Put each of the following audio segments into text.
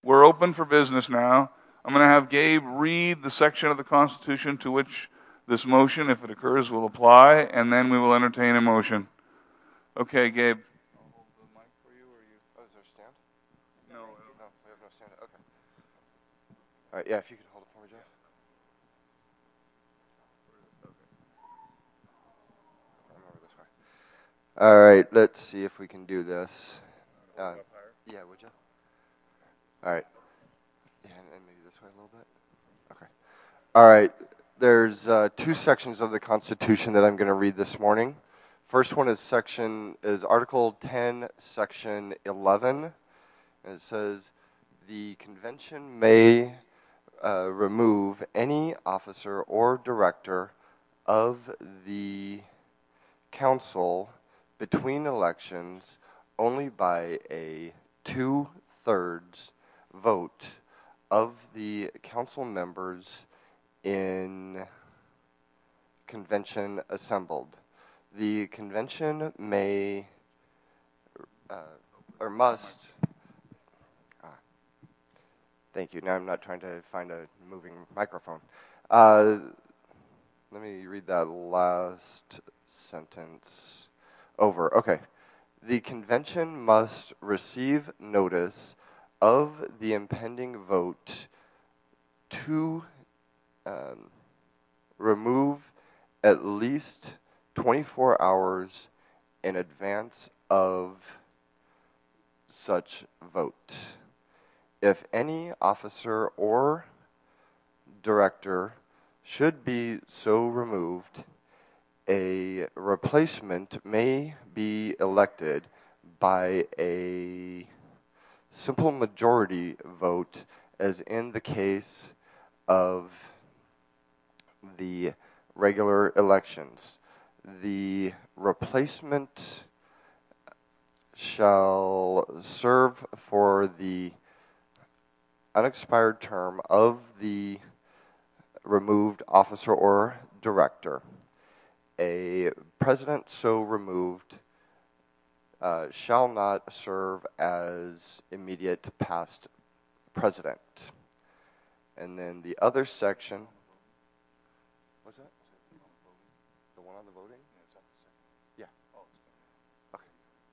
we're open for business now. I'm going to have Gabe read the section of the Constitution to which this motion, if it occurs, will apply, and then we will entertain a motion. Okay, Gabe. I'll hold the mic for you, or you? Oh, is there a stand? No. No, we have no stand. Okay. All right, yeah, if you could hold it for me, Jeff. I'm over this way. All right, let's see if we can do this. Yeah, would you? All right. Yeah, and maybe this way a little bit. Okay. All right. There's two sections of the Constitution that I'm going to read this morning. First one is Article 10, Section 11. And it says, the convention may remove any officer or director of the council between elections only by a 2/3 vote of the council members in convention assembled. The convention may or must. Thank you. Now I'm not trying to find a moving microphone. Let me read that last sentence over. Okay. The convention must receive notice of the impending vote to remove at least 24 hours in advance of such vote. If any officer or director should be so removed, a replacement may be elected by a simple majority vote, as in the case of the regular elections. The replacement shall serve for the unexpired term of the removed officer or director. A president so removed shall not serve as immediate past president. And then the other section. What's that? The one on the voting? Yeah. Okay.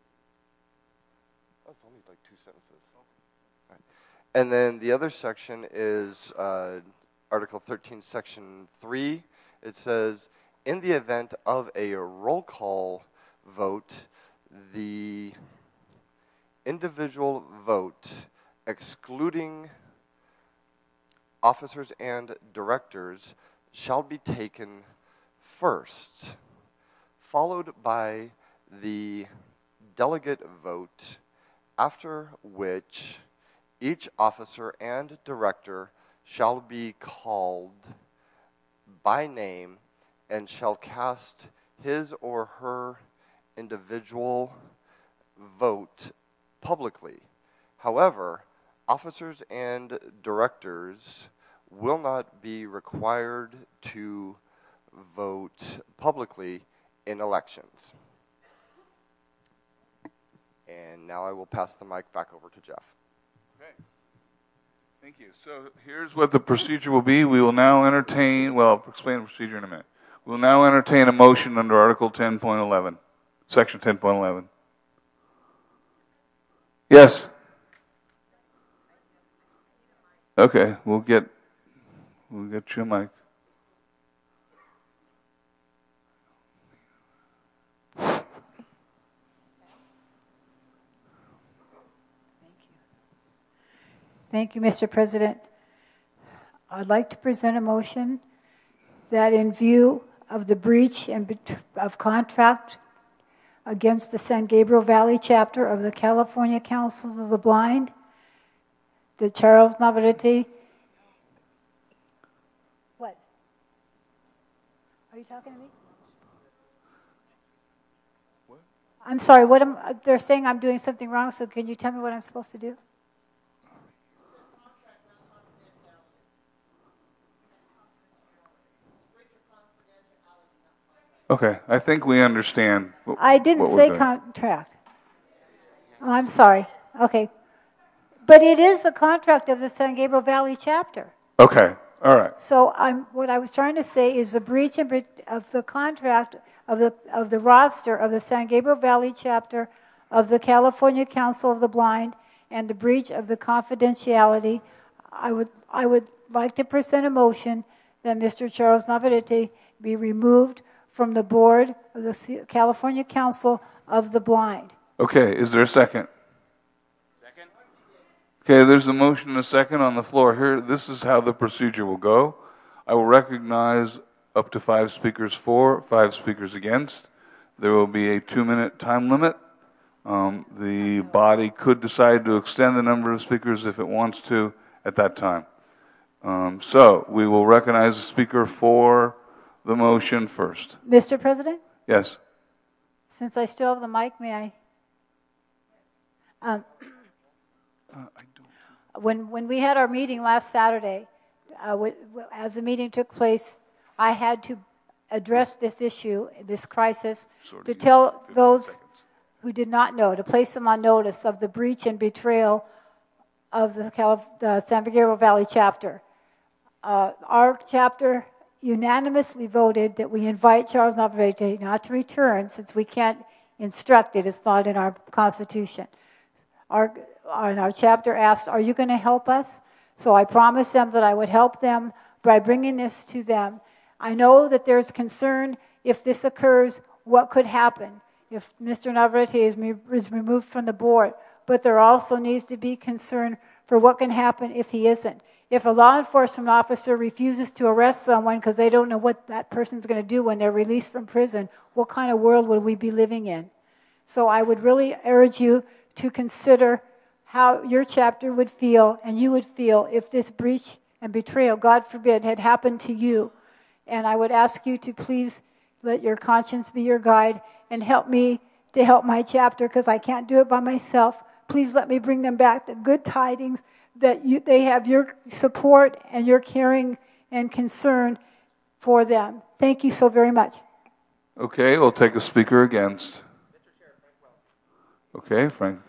Oh, it's only like 2 sentences. All right. And then the other section is Article 13, Section 3. It says, in the event of a roll call vote, the individual vote, excluding officers and directors, shall be taken first, followed by the delegate vote, after which each officer and director shall be called by name and shall cast his or her individual vote publicly. However, officers and directors will not be required to vote publicly in elections. And now I will pass the mic back over to Jeff. Okay. Thank you. So here's what the procedure will be. We will now entertain, well, I'll explain the procedure in a minute. We'll now entertain a motion under Article 10.11, Section 10.11. Yes? Okay, we'll get you a mic. Thank you, Mr. President. I'd like to present a motion that in view of the breach of contract against the San Gabriel Valley chapter of the California Council of the Blind, the Charles Navarrete. What? Are you talking to me? What? I'm sorry, they're saying I'm doing something wrong, so can you tell me what I'm supposed to do? Okay, I think we understand. I didn't say contract. Oh, I'm sorry. Okay. But it is the contract of the San Gabriel Valley chapter. Okay, all right. So what I was trying to say is the breach of the contract of the roster of the San Gabriel Valley chapter of the California Council of the Blind and the breach of the confidentiality. I would like to present a motion that Mr. Charles Navarrete be removed from the board of the California Council of the Blind. Okay, is there a second? Second. Okay, there's a motion and a second on the floor here. This is how the procedure will go. I will recognize up to 5 speakers for, 5 speakers against. There will be a 2-minute time limit. The body could decide to extend the number of speakers if it wants to at that time. So we will recognize the speaker for the motion first. Mr. President? Yes. Since I still have the mic, may I? When we had our meeting last Saturday, as the meeting took place, I had to address this issue, this crisis, to tell those who did not know, to place them on notice of the breach and betrayal of the San Gabriel Valley chapter. Our chapter unanimously voted that we invite Charles Navarrete not to return, since we can't instruct it. It's not in our Constitution. Our chapter asked, are you going to help us? So I promised them that I would help them by bringing this to them. I know that there's concern if this occurs, what could happen if Mr. Navarrete is removed from the board. But there also needs to be concern for what can happen if he isn't. If a law enforcement officer refuses to arrest someone because they don't know what that person's going to do when they're released from prison, what kind of world would we be living in? So I would really urge you to consider how your chapter would feel and you would feel if this breach and betrayal, God forbid, had happened to you. And I would ask you to please let your conscience be your guide and help me to help my chapter, because I can't do it by myself. Please let me bring them back the good tidings that they have your support and your caring and concern for them. Thank you so very much. Okay, we'll take a speaker against. Okay, Frank.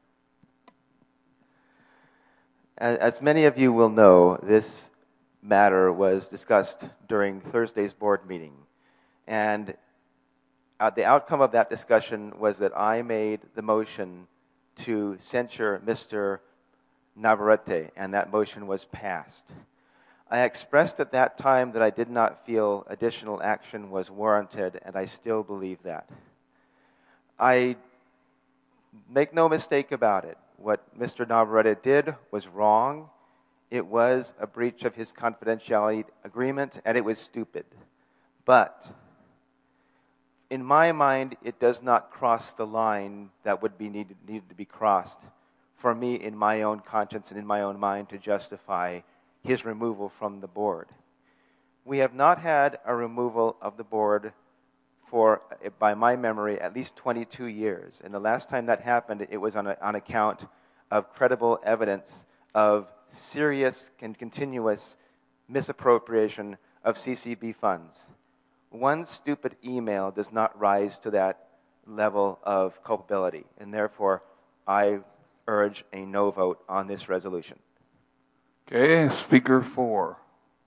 As many of you will know, this matter was discussed during Thursday's board meeting. And the outcome of that discussion was that I made the motion to censure Mr. Navarrete, and that motion was passed. I expressed at that time that I did not feel additional action was warranted, and I still believe that. I make no mistake about it. What Mr. Navarrete did was wrong. It was a breach of his confidentiality agreement, and it was stupid. But in my mind, it does not cross the line that would be needed to be crossed for me in my own conscience and in my own mind to justify his removal from the board. We have not had a removal of the board for, by my memory, at least 22 years. And the last time that happened, it was on account of credible evidence of serious and continuous misappropriation of CCB funds. One stupid email does not rise to that level of culpability, and therefore I urge a no vote on this resolution. Okay, speaker 4.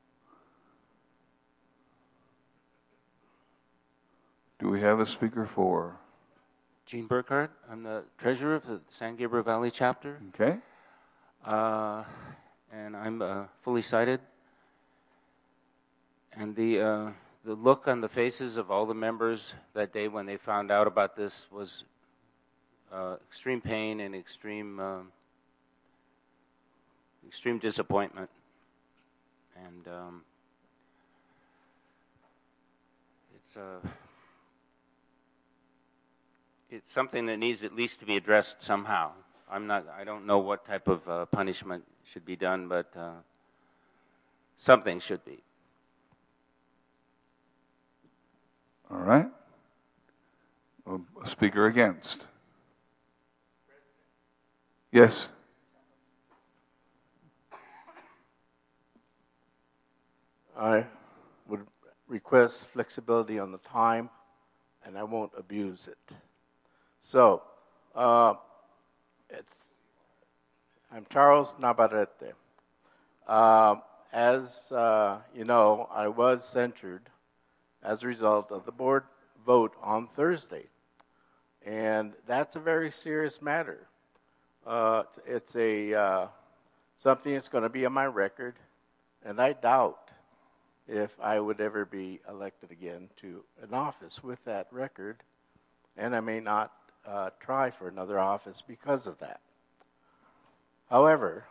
Do we have a speaker 4? Gene Burkhardt. I'm the treasurer of the San Gabriel Valley chapter. Okay. And I'm fully sighted. And the look on the faces of all the members that day when they found out about this was extreme pain and extreme disappointment. And it's something that needs at least to be addressed somehow. I don't know what type of punishment should be done, but something should be. All right. A speaker against. Yes. I would request flexibility on the time, and I won't abuse it. So, I'm Charles Navarrete. As you know, I was censured as a result of the board vote on Thursday. And that's a very serious matter. It's something that's going to be on my record, and I doubt if I would ever be elected again to an office with that record, and I may not try for another office because of that. However,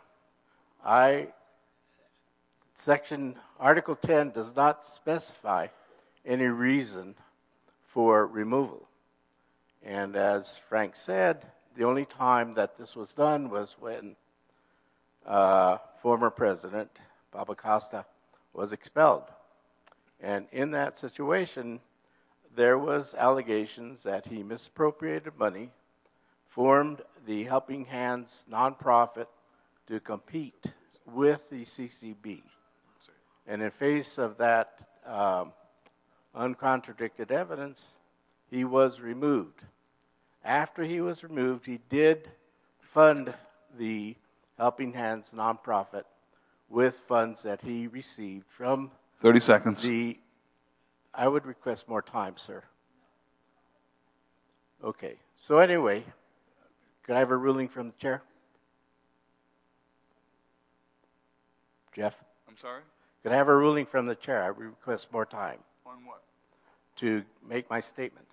Article 10 does not specify any reason for removal. And as Frank said, the only time that this was done was when former President Baba Costa was expelled. And in that situation, there was allegations that he misappropriated money, formed the Helping Hands nonprofit to compete with the CCB. And in face of that uncontradicted evidence, he was removed. After he was removed, he did fund the Helping Hands nonprofit with funds that he received from 30 seconds. I would request more time, sir. Okay. So anyway, could I have a ruling from the chair? Jeff? I'm sorry? Could I have a ruling from the chair? I request more time On what? to make my statement.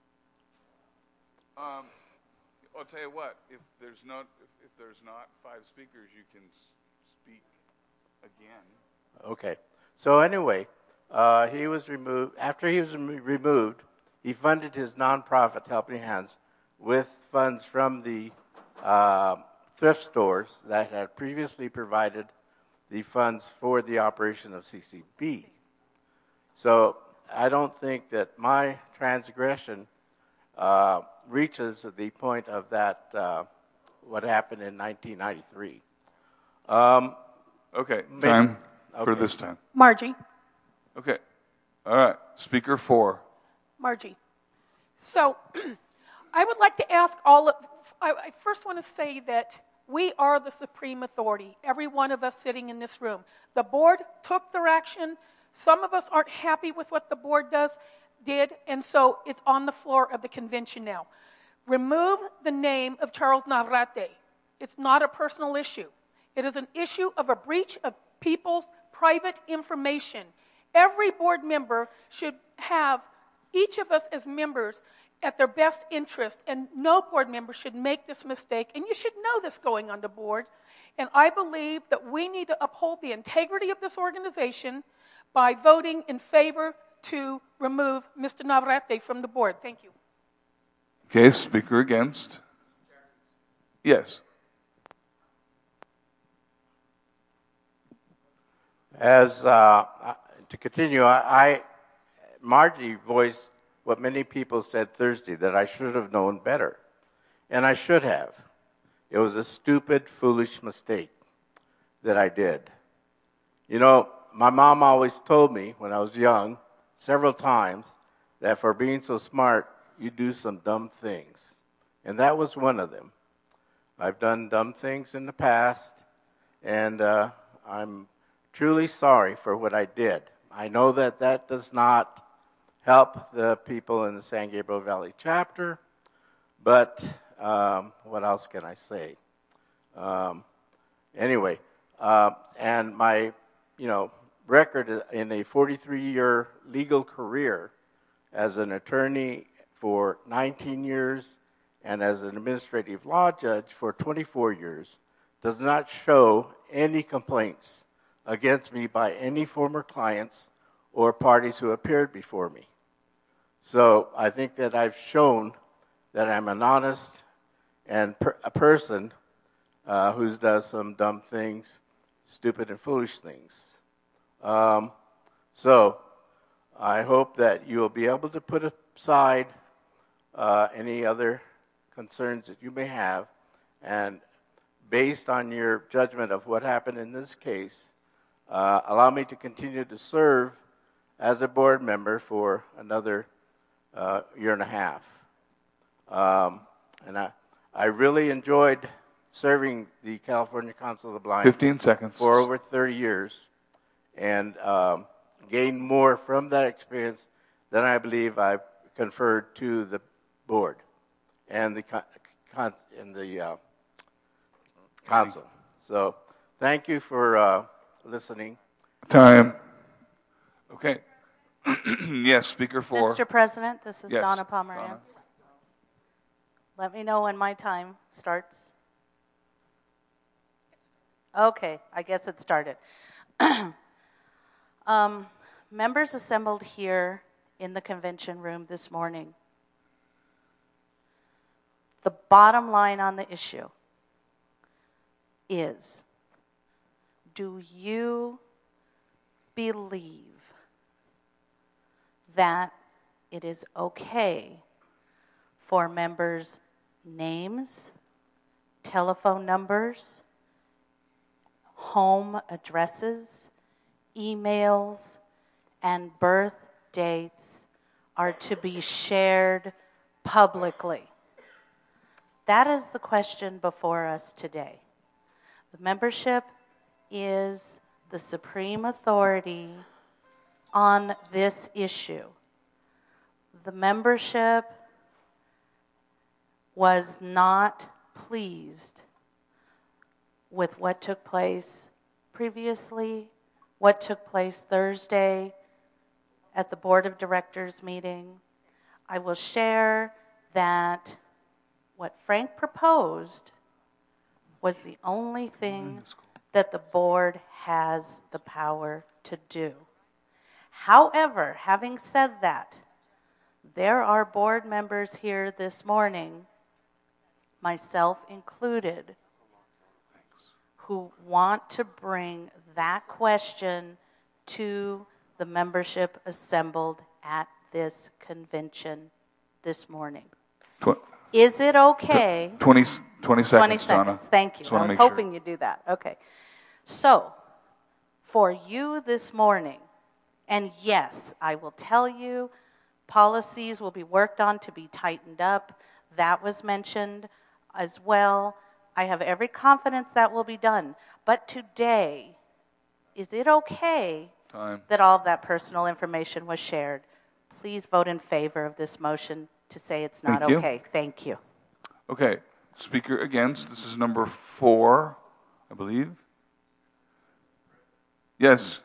I'll tell you what. If there's not 5 speakers, you can speak again. Okay. So anyway, he was removed. After he was removed, he funded his nonprofit Helping Hands with funds from the thrift stores that had previously provided the funds for the operation of CCB. So I don't think that my transgression reaches the point of that, what happened in 1993. Okay, time for Okay. this time. Margie. Okay. All right. Speaker 4. Margie. So I would like to ask I first want to say that we are the supreme authority, every one of us sitting in this room. The board took their action. Some of us aren't happy with what the board did, and so it's on the floor of the convention now. Remove the name of Charles Navarrete. It's not a personal issue. It is an issue of a breach of people's private information. Every board member should have each of us as members at their best interest, and no board member should make this mistake, and you should know this going on the board. And I believe that we need to uphold the integrity of this organization by voting in favor to remove Mr. Navarrete from the board. Thank you. Okay, speaker against. Yes. As to continue, Margie voiced what many people said Thursday, that I should have known better. And I should have. It was a stupid, foolish mistake that I did. You know, my mom always told me when I was young, several times, that for being so smart, you do some dumb things. And that was one of them. I've done dumb things in the past, and I'm truly sorry for what I did. I know that that does not help the people in the San Gabriel Valley chapter, but what else can I say? Anyway, and my, record in a 43-year legal career as an attorney for 19 years and as an administrative law judge for 24 years does not show any complaints against me by any former clients or parties who appeared before me. So I think that I've shown that I'm an honest and a person who does some dumb things, stupid and foolish things. So I hope that you will be able to put aside any other concerns that you may have, and based on your judgment of what happened in this case, allow me to continue to serve as a board member for another year and a half. And I really enjoyed serving the California Council of the Blind 15 seconds. for over 30 years and gained more from that experience than I believe I've conferred to the board and the council. So thank you for listening. Time. Okay. Yes, speaker 4. Mr. President, this is Yes, Donna Pomerantz. Donna. Let me know when my time starts. Okay, I guess it started. Members assembled here in the convention room this morning. The bottom line on the issue is, do you believe that it is okay for members' names, telephone numbers, home addresses, emails, and birth dates are to be shared publicly? That is the question before us today. The membership is the supreme authority on this issue. The membership was not pleased with what took place previously, what took place Thursday at the Board of Directors meeting. I will share that what Frank proposed was the only thing that the board has the power to do. However, having said that, there are board members here this morning, myself included, who want to bring that question to the membership assembled at this convention this morning. Is it okay? 20 seconds, 20 seconds, Donna. thank you. Just I wanna was make sure. hoping you'd do that. Okay. So, for you this morning, and yes, I will tell you, policies will be worked on to be tightened up. That was mentioned as well. I have every confidence that will be done. But today, is it okay Time. that all of that personal information was shared? Please vote in favor of this motion to say it's not Thank you. okay. Thank you. Okay. Speaker against. This is number 4, I believe. Yes.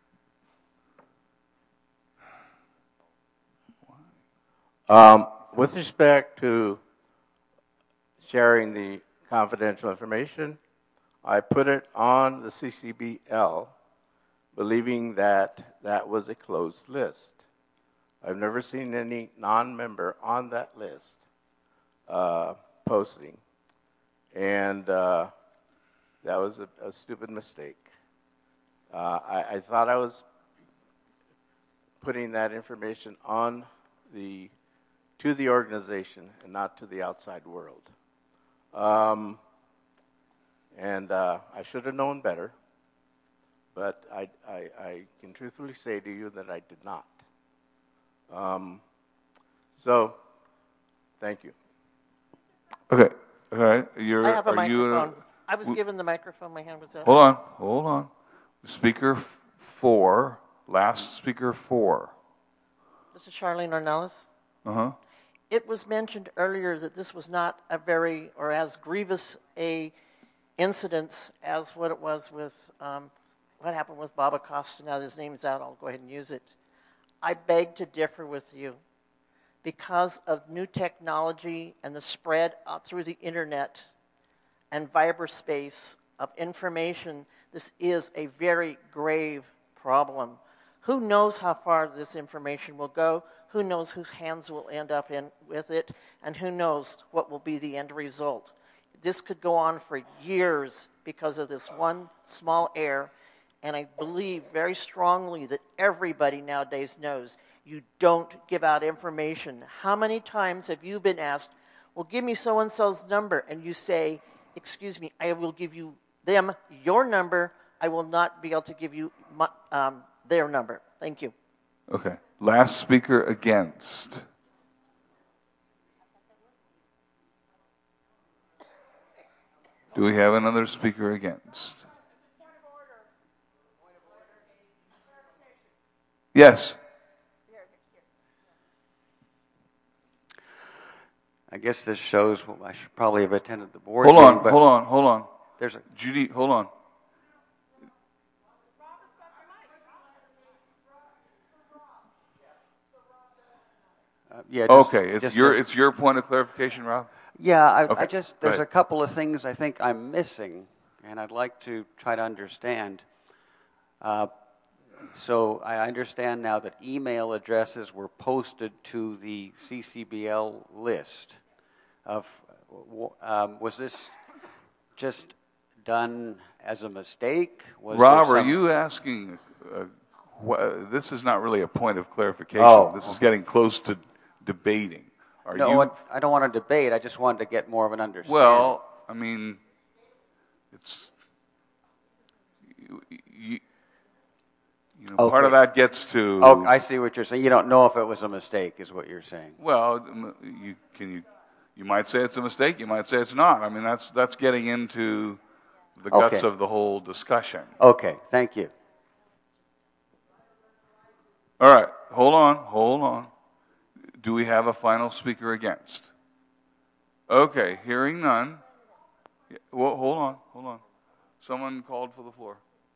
With respect to sharing the confidential information, I put it on the CCBL, believing that that was a closed list. I've never seen any non-member on that list posting, and that was a stupid mistake. I thought I was putting that information on to the organization and not to the outside world. And I should have known better, but I can truthfully say to you that I did not. So, thank you. Okay. All right. I have a microphone. I was given the microphone. My hand was up. Hold on. Speaker 4, last speaker 4. This is Charlene Ornelas. Uh-huh. It was mentioned earlier that this was not a very, or as grievous a incident as what it was with what happened with Bob Acosta. Now his name is out. I'll go ahead and use it. I beg to differ with you. Because of new technology and the spread through the internet and cyberspace of information, this is a very grave problem. Who knows how far this information will go? Who knows whose hands will end up with it? And who knows what will be the end result? This could go on for years because of this one small error. And I believe very strongly that everybody nowadays knows you don't give out information. How many times have you been asked, well, give me so-and-so's number, and you say, excuse me, I will give you them your number. I will not be able to give you their number. Thank you. Okay. Last speaker against. Do we have another speaker against? Yes. I guess this shows I should probably have attended the board Hold meeting, on, but hold on. there's a, Judy, hold on. yeah. Just, Okay, it's just it's your point of clarification, Rob? Yeah, I Okay, just go there's a ahead. couple of things I think I'm missing, and I'd like to try to understand. So I understand now that email addresses were posted to the CCBL list. Was this just done as a mistake? Was Rob, there are some- you asking? This is not really a point of clarification. Oh, This is getting close to debating. Are No, you? I don't want to debate. I just wanted to get more of an understanding. Well, I mean, it's part of that gets to. Oh, I see what you're saying. You don't know if it was a mistake, is what you're saying. Well, you might say it's a mistake. You might say it's not. I mean, that's getting into the guts Okay. of the whole discussion. Okay, thank you. All right, hold on. Do we have a final speaker against? Okay, hearing none. Well, hold on. Someone called for the floor.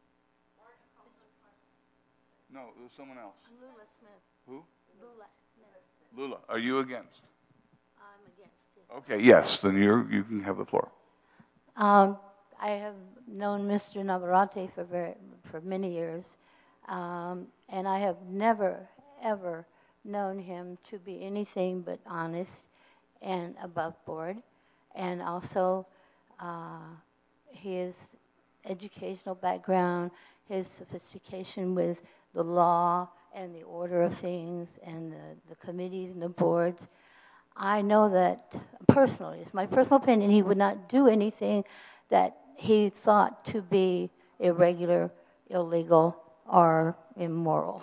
No, it was someone else. Lula Smith. Who? Lula Smith. Lula, are you against? I'm against it. Okay, yes, then you can have the floor. I have known Mr. Navarrete for many years, and I have never, ever known him to be anything but honest and above board. And also, his educational background, his sophistication with the law and the order of things and the committees and the boards. I know that personally, it's my personal opinion, he would not do anything that he thought to be irregular, illegal, or immoral.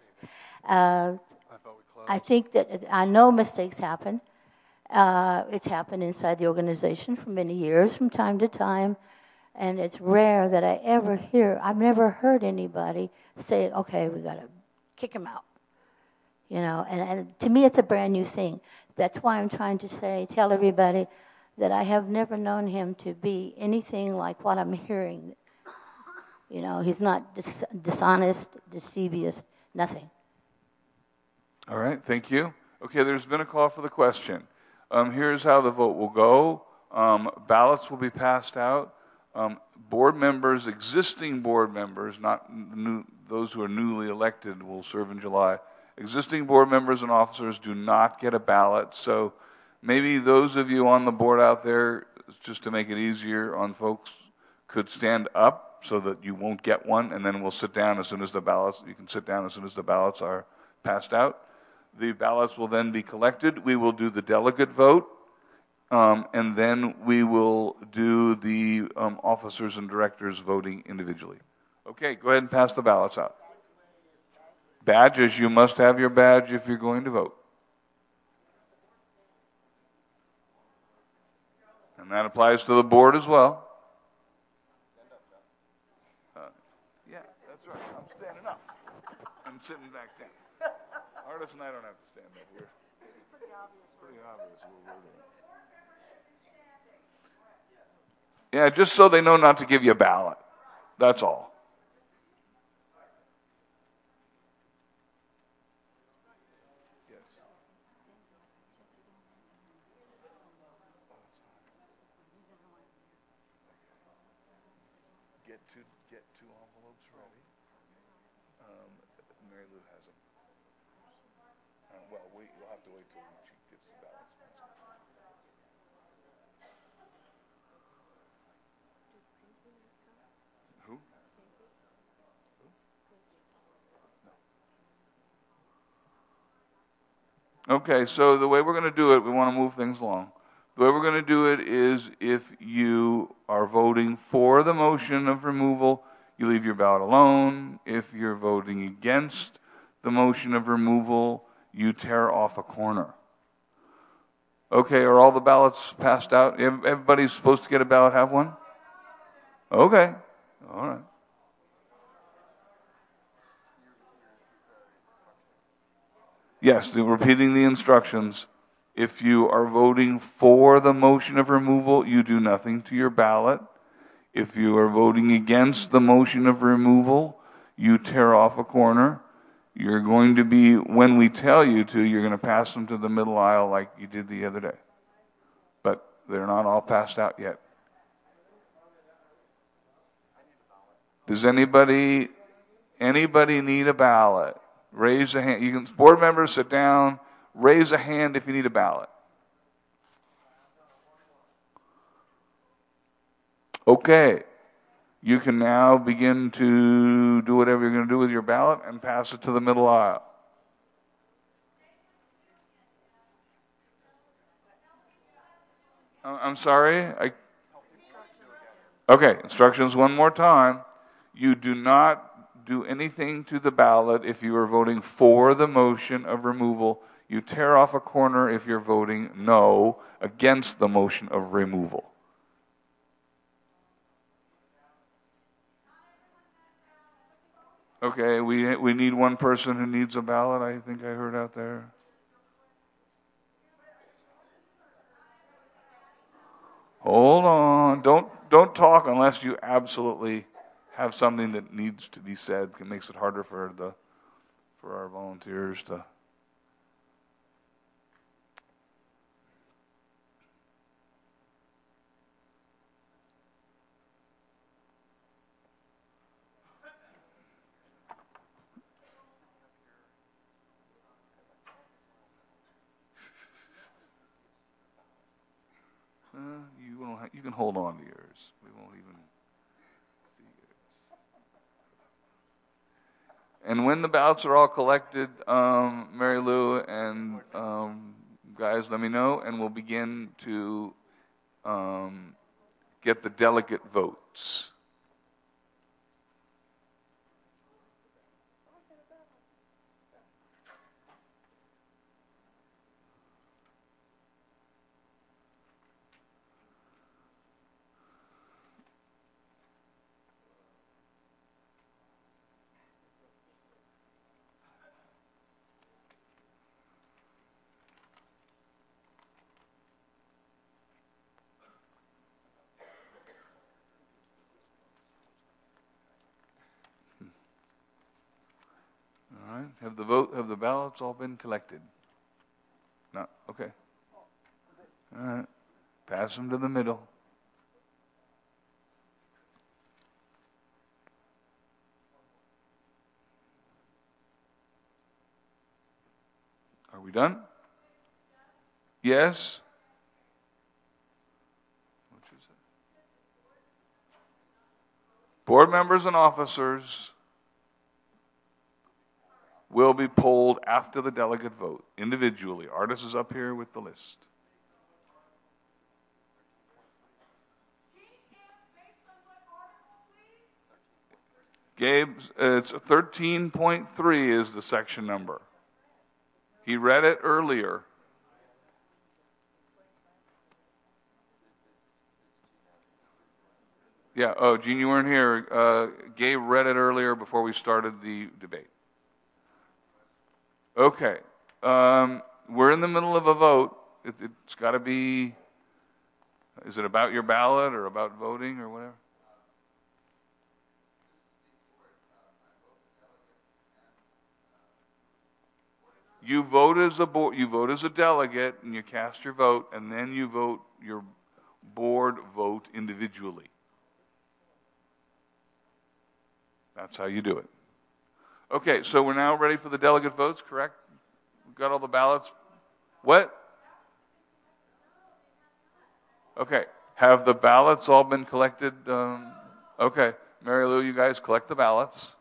I think that I know mistakes happen. It's happened inside the organization for many years, from time to time, and it's rare that I ever hear. I've never heard anybody say, "Okay, we got to kick him out." You know, and to me, it's a brand new thing. That's why I'm trying to tell everybody that I have never known him to be anything like what I'm hearing. You know, he's not dishonest, deceivious, nothing. All right, thank you. Okay, there's been a call for the question. Here's how the vote will go. Ballots will be passed out. Board members, existing board members, not those who are newly elected, will serve in July. Existing board members and officers do not get a ballot, so maybe those of you on the board out there, just to make it easier on folks, could stand up so that you won't get one, and then we'll sit down as soon as the ballots. You can sit down as soon as the ballots are passed out. The ballots will then be collected. We will do the delegate vote, and then we will do the officers and directors voting individually. Okay, go ahead and pass the ballots out. Badges, you must have your badge if you're going to vote. And that applies to the board as well. Yeah, that's right. I'm standing up. I'm sitting back down. Artists and I don't have to stand up here. It's pretty obvious what we're doing. Yeah, just so they know not to give you a ballot. That's all. Get two envelopes ready. Mary Lou has them. Well, you'll have to wait till she gets the ballots. Who? No. Okay, so the way we're going to do it, we want to move things along. The way we're going to do it is if you are voting for the motion of removal, you leave your ballot alone. If you're voting against the motion of removal, you tear off a corner. Okay, are all the ballots passed out? Everybody's supposed to get a ballot, have one? Okay, all right. Yes, repeating the instructions. If you are voting for the motion of removal, you do nothing to your ballot. If you are voting against the motion of removal, you tear off a corner. You're going to be, when we tell you to, you're going to pass them to the middle aisle like you did the other day. But they're not all passed out yet. Does anybody need a ballot? Raise a hand. You can, board members, sit down. Raise a hand if you need a ballot. Okay. You can now begin to do whatever you're going to do with your ballot and pass it to the middle aisle. I'm sorry? Okay, instructions one more time. You do not do anything to the ballot if you are voting for the motion of removal. You tear off a corner if you're voting no against the motion of removal. Okay, we need one person who needs a ballot, I think I heard out there. Hold on. Don't talk unless you absolutely have something that needs to be said. It makes it harder for our volunteers to. You can hold on to yours. We won't even see yours. And when the ballots are all collected, Mary Lou and guys, let me know, and we'll begin to get the delegate votes. All right. Have the ballots all been collected? No. Okay. All right. Pass them to the middle. Are we done? Yes. Board members and officers will be polled after the delegate vote, individually. Artis is up here with the list. Gabe, it's 13.3 is the section number. He read it earlier. Yeah, oh, Gene, you weren't here. Gabe read it earlier before we started the debate. Okay. We're in the middle of a vote. It's got to be, is it about your ballot or about voting or whatever? You vote as a board, you vote as a delegate, and you cast your vote, and then you vote your board vote individually. That's how you do it. Okay, so we're now ready for the delegate votes, correct? We've got all the ballots. What? Okay, have the ballots all been collected? Okay, Mary Lou, you guys collect the ballots.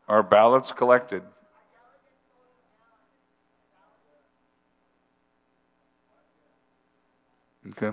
Are ballots collected? Okay.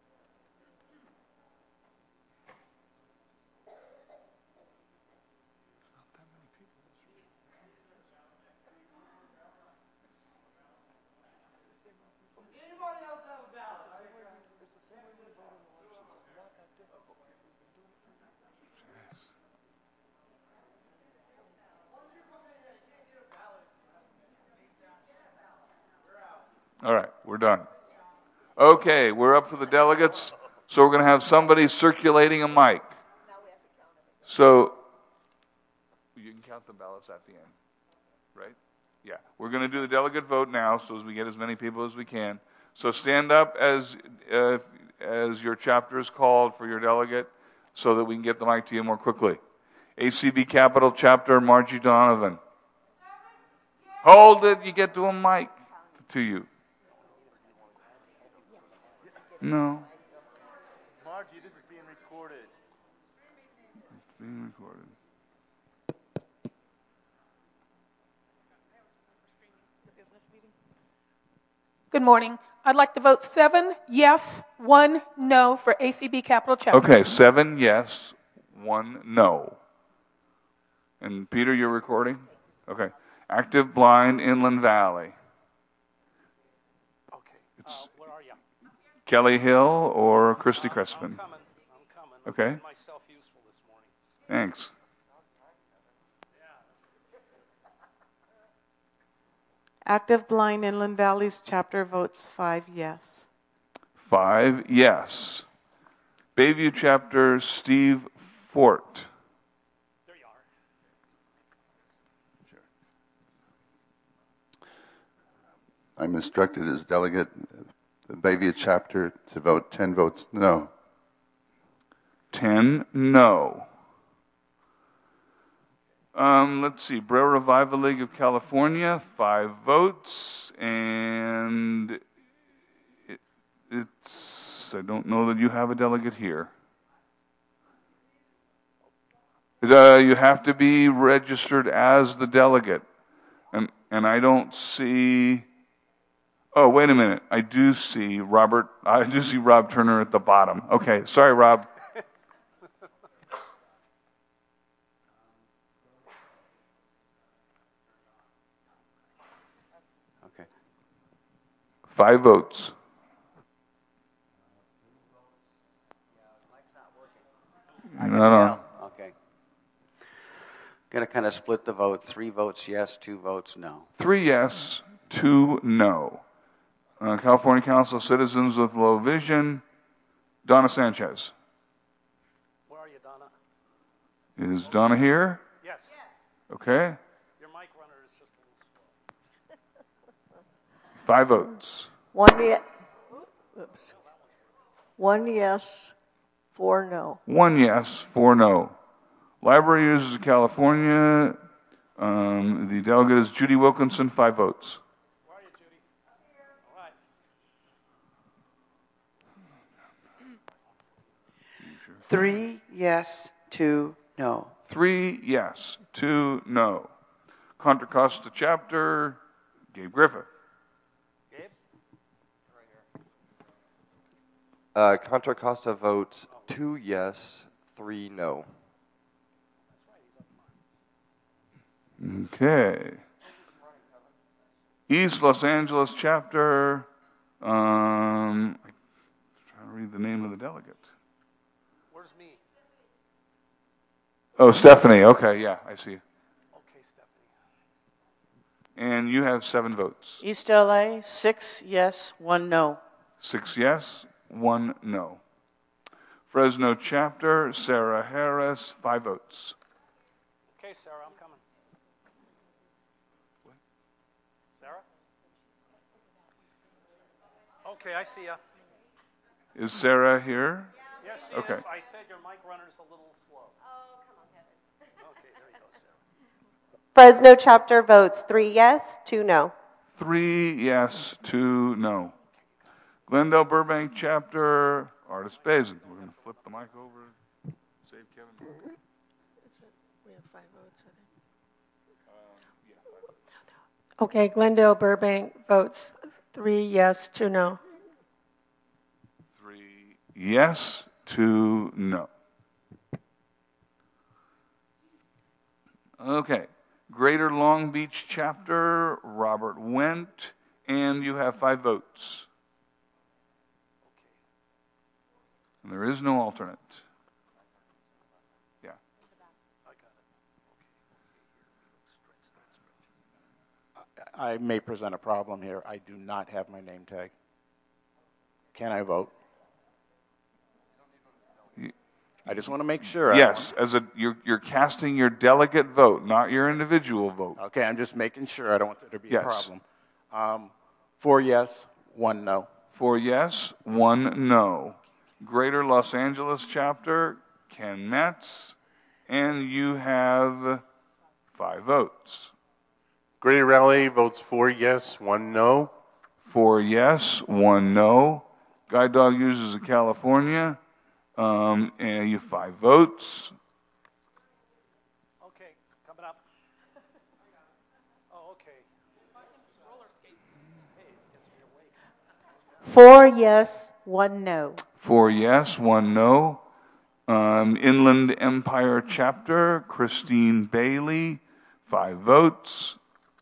All right, we're done. Okay, we're up for the delegates. So we're going to have somebody circulating a mic. So you can count the ballots at the end, right? Yeah, we're going to do the delegate vote now, so as we get as many people as we can. So stand up as your chapter is called for your delegate, so that we can get the mic to you more quickly. ACB Capital Chapter, Margie Donovan. Hold it, you get to a mic to you. No. Margie, this is being recorded. It's being recorded. Good morning. I'd like to vote 7 yes, 1 no for ACB Capital Chapter. Okay, 7 yes, 1 no. And Peter, you're recording? Okay. Active Blind Inland Valley. Okay. Where are you? Kelly Hill or Christy Crespin? I'm coming. Okay. I made myself useful this morning. Thanks. Active Blind Inland Valleys Chapter votes 5 yes. 5 yes. Bayview Chapter, Steve Fort. There you are. I'm instructed as delegate, the Bayview chapter, to vote 10 votes no. 10 no. Let's see, Brer Revival League of California, 5 votes, and I don't know that you have a delegate here. You have to be registered as the delegate, and I don't see. Oh, wait a minute, I do see Rob Turner at the bottom. Okay, sorry, Rob. Okay. 5 votes. No. Okay. Going to kind of split the vote. 3 votes yes, 2 votes no. 3 yes, 2 no. California Council of Citizens with Low Vision, Donna Sanchez. Where are you, Donna? Is Donna here? Yes. Okay. Your mic runner is just a little slow. 5 votes. 1 yes, 4 no. 1 yes, 4 no. Library Users of California, the delegate is Judy Wilkinson, 5 votes. Where are you, Judy? All right. 3 yes, 2 no. 3 yes, 2 no. Contra Costa Chapter, Gabe Griffith. Gabe? Contra Costa votes 2 yes, 3 no. Okay. East Los Angeles Chapter, I'm trying to read the name of the delegate. Where's me? Oh, Stephanie. Okay, yeah, I see. Okay, Stephanie. And you have 7 votes. East LA, 6 yes, 1 no. 6 yes, 1 no. Fresno Chapter, Sarah Harris, 5 votes. Okay, Sarah, I'm coming. Sarah? Okay, I see ya. Is Sarah here? Yes, she Okay. is. I said your mic runner's a little slow. Oh, come on, Kevin. Okay, there you go, Sarah. Fresno Chapter votes 3 yes, 2 no. 3 yes, 2 no. Glendale Burbank Chapter, Artis Bazin. We're going to flip the mic over. Save Kevin. We have 5 votes, I think. Okay, Glendale Burbank votes 3 yes, 2 no. 3 yes, 2 no. Okay. Greater Long Beach Chapter, Robert Wendt, and you have 5 votes. And there is no alternate. Yeah. I may present a problem here. I do not have my name tag. Can I vote? I just want to make sure. Yes, you're casting your delegate vote, not your individual vote. Okay, I'm just making sure. I don't want there to be Yes. a problem. 4 yes, 1 no. 4 yes, 1 no. Greater Los Angeles Chapter, Ken Metz, and you have 5 votes. Greater Raleigh votes 4 yes, 1 no. 4 yes, 1 no. Guide Dog Users of California, and you have 5 votes. Okay, coming up. Oh, okay. 4 yes, 1 no. 4 yes, 1 no. Inland Empire Chapter, Christine Bailey, 5 votes.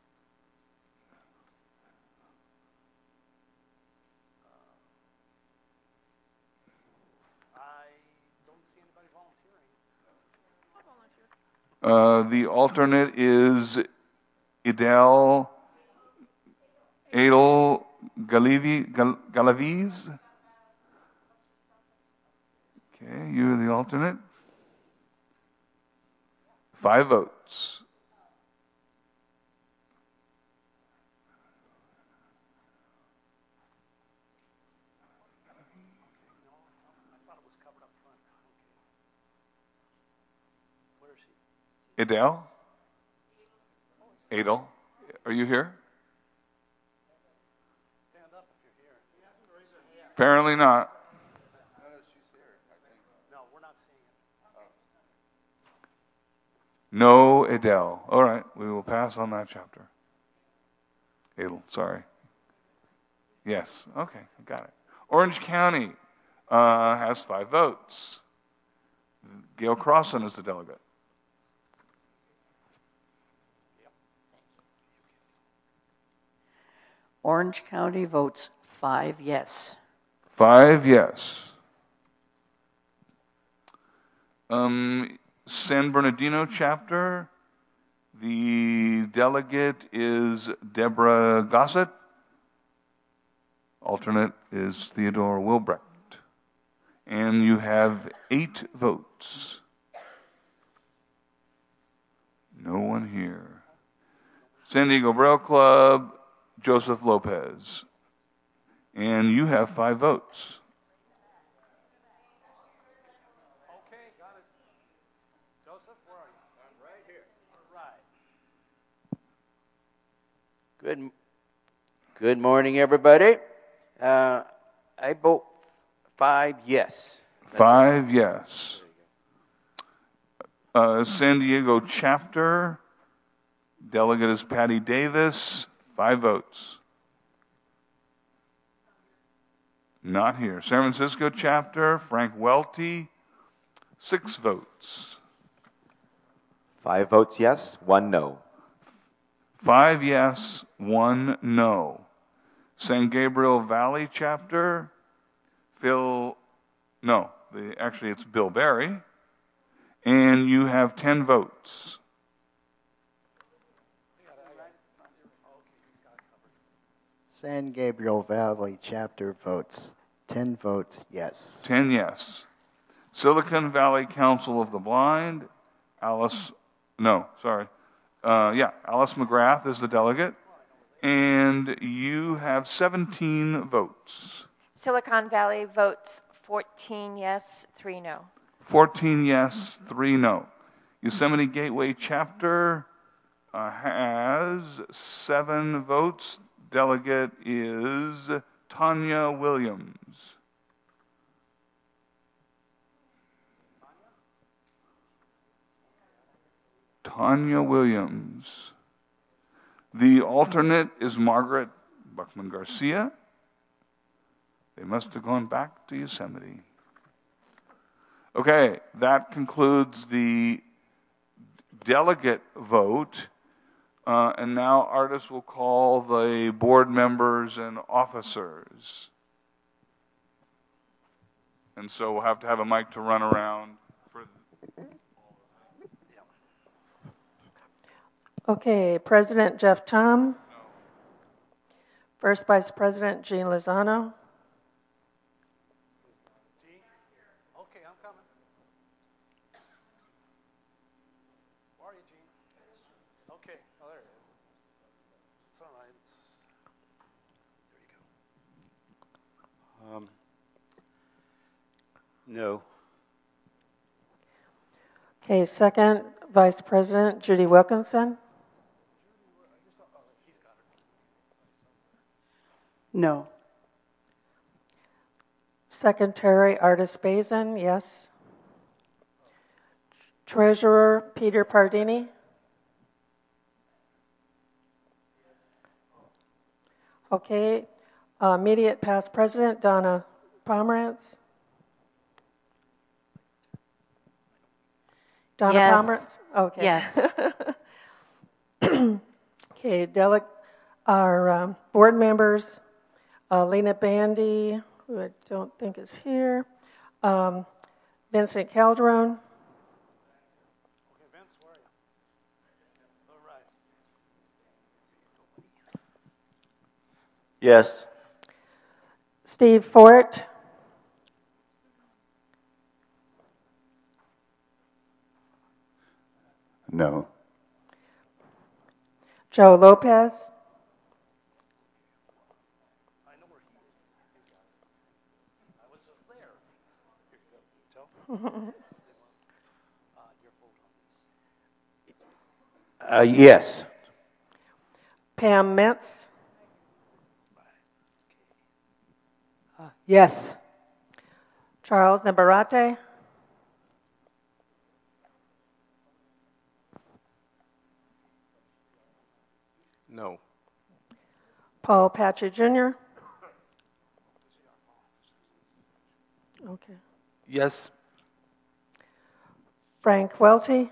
The alternate is Adel Galaviz. Okay, you're the alternate. 5 votes. Adele? Adel? Are you here? Apparently not. No, Adele. All right, we will pass on that chapter. Adel, sorry. Yes, okay, got it. Orange County has 5 votes. Gail Crossan is the delegate. Orange County votes 5 yes. 5 yes. San Bernardino chapter, the delegate is Deborah Gossett. Alternate is Theodore Wilbrecht. And you have 8 votes. No one here. San Diego Braille Club, Joseph Lopez. And you have 5 votes. Okay, got it. Joseph, where are you? I'm right here. All right. Good morning, everybody. I vote 5 yes. 5 yes. San Diego chapter, delegate is Patty Davis, 5 votes. Not here. San Francisco chapter, Frank Welty, 6 votes. 5 votes yes, 1 no. 5 yes, 1 no. San Gabriel Valley chapter, actually it's Bill Berry, and you have 10 votes. San Gabriel Valley chapter votes 10 votes yes. 10 yes. Silicon Valley Council of the Blind, Alice McGrath is the delegate, and you have 17 votes. Silicon Valley votes 14 yes, 3 no. 14 yes, 3 no. Yosemite Gateway chapter has 7 votes. Delegate is Tanya Williams. Tanya Williams. The alternate is Margaret Buckman Garcia. They must have gone back to Yosemite. Okay, that concludes the delegate vote. And now Artis will call the board members and officers. And so we'll have to have a mic to run around. Okay, President Jeff Tom. No. First Vice President Jean Lozano. Jean? Okay, I'm coming. Where are you, Jean? Okay, oh, there it is. It's all right. There you go. No. Okay, second Vice President Judy Wilkinson. No. Secretary Artis Bazin, yes. Treasurer Peter Pardini. Okay. Immediate past president Donna Pomerantz. Donna Yes. Pomerantz? Okay. Yes. Okay, our board members, Lena Bandy, who I don't think is here, Vincent Calderon. Okay, Vince, where are you? All right. Yes. Steve Fort. No. Joe Lopez. I know where he is. I was just there. Here you go. Tell. Your vote on this. Yes. Pam Metz. Yes. Charles Navarrete. No. Paul Patchett Jr. Okay. Yes. Frank Welty.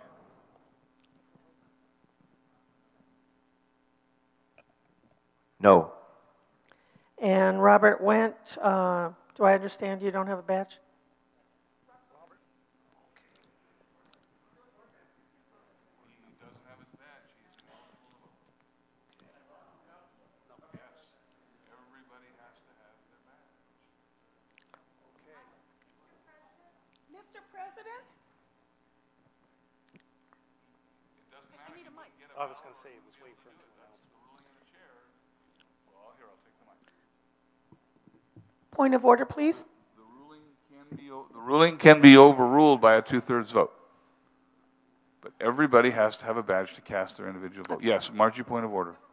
No. And Robert Wendt. Do I understand you don't have a badge? Mr. President? I need a mic. I was going to say, it was waiting for him to announce. Point of order, please. The ruling can be overruled by a 2/3 vote. But everybody has to have a badge to cast their individual vote. Yes, Margie, point of order.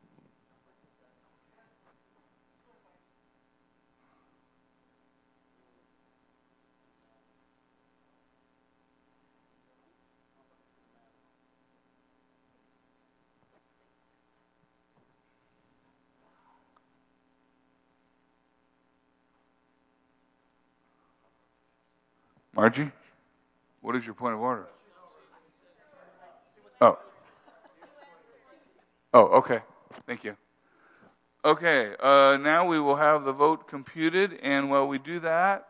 Margie, what is your point of order? Oh. Oh, okay. Thank you. Okay, now we will have the vote computed, and while we do that,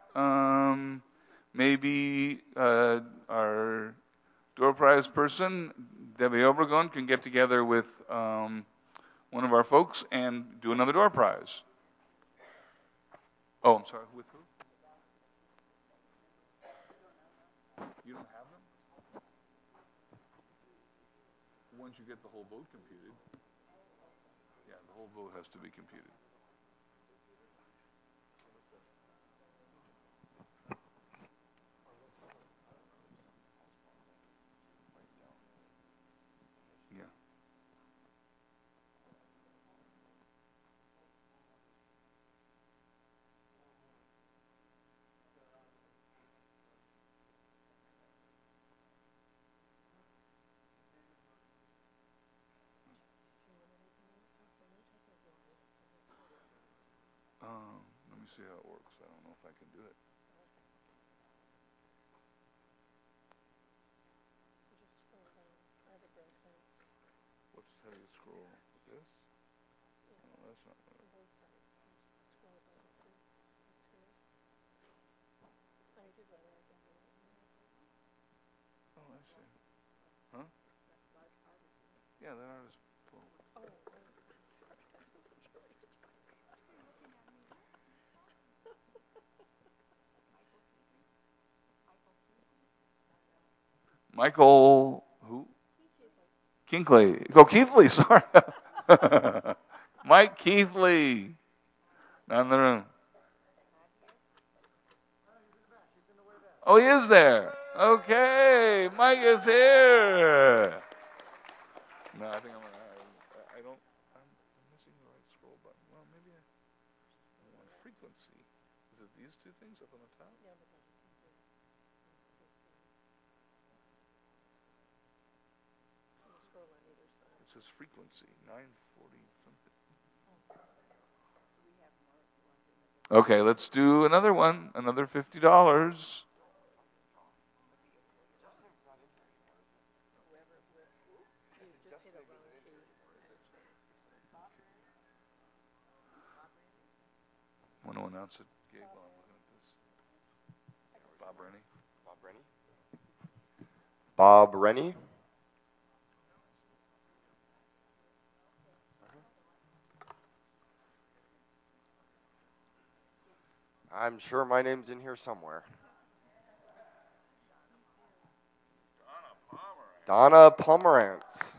maybe our door prize person, Debbie Obregon, can get together with one of our folks and do another door prize. Oh, I'm sorry, with who? You don't have them? Once you get the whole vote computed. Yeah, the whole vote has to be computed. Yeah. works. I don't know if I can do it. What's how do you scroll? With this? No, that's not right. Oh, I see. Huh? Yeah, that artist. Michael, who? Kinkley. Oh, Keithley, sorry. Mike Keithley. Not in the room. Oh, he is there. Okay, Mike is here. No, I think I don't, I'm missing the right scroll button. Well, maybe I want frequency. Is it these two things up on the top? It says frequency, 940 something. Okay, let's do another one, another $50. Want to announce it, Gabe, while I'm looking at this? Bob Rennie. Bob Rennie. Bob Rennie. I'm sure my name's in here somewhere. Donna Pomerantz.